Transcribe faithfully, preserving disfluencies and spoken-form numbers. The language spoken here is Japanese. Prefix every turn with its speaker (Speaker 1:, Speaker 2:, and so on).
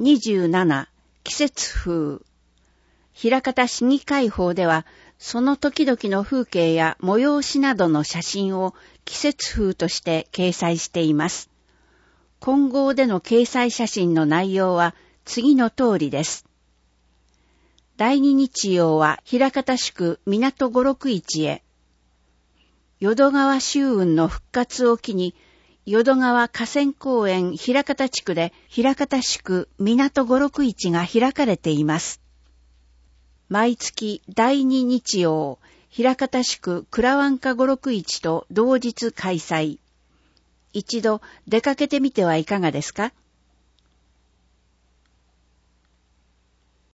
Speaker 1: にじゅうなな季節風。枚方市議会報では、その時々の風景や催しなどの写真を季節風として掲載しています。今号での掲載写真の内容は次の通りです。第二日曜は枚方宿港五六市へ。淀川舟運の復活を機に、淀川河川公園枚方地区で枚方宿港五六市が開かれています。毎月第二日曜、枚方宿倉湾家五六市と同日開催。一度出かけてみてはいかがですか？